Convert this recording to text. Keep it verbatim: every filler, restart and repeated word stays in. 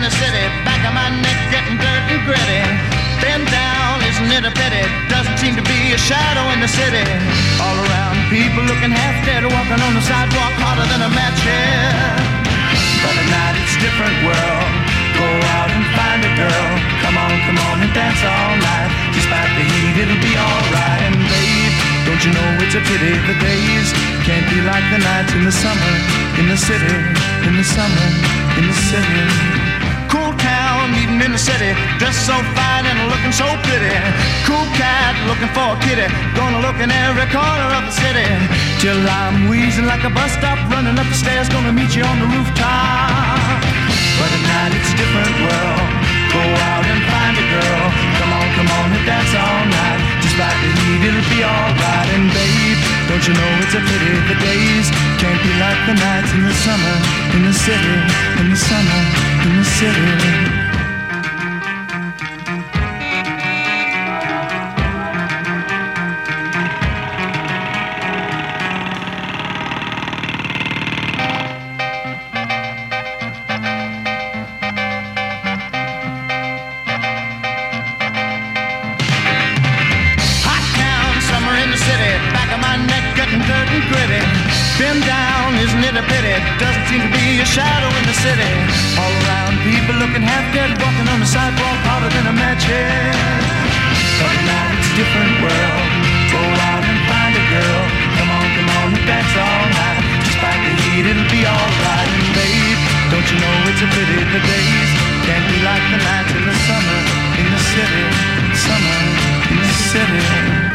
the city, back of my neck getting dirt and gritty. Bend down, isn't it a pity? Doesn't seem to be a shadow in the city. All around, people looking half dead, walking on the sidewalk harder than a match head. But at night it's a different world. Go out and find a girl. Come on, come on and dance all night. Despite the heat, it'll be alright. And babe, don't you know it's a pity the days can't be like the nights in the summer, in the city, in the summer, in the city. Cool town, meeting in the city, dressed so fine and looking so pretty. Cool cat, looking for a kitty, gonna look in every corner of the city. Till I'm wheezing like a bus stop, running up the stairs, gonna meet you on the rooftop. But at night it's a different world. Go out and find a girl. Come on, come on and dance all night. Despite the heat, it'll be alright. And babe, don't you know it's a pity the days can't be like the nights in the summer, in the city, in the summer, in the city. Been down, isn't it a pity? Doesn't seem to be a shadow in the city. All around, people looking half dead, walking on the sidewalk harder than a match head. But now it's a different world. Go out and find a girl. Come on, come on and dance all night. Despite the heat, it'll be alright. And babe, don't you know it's a pity the days can't be like the nights in the summer, in the city, summer, in the city.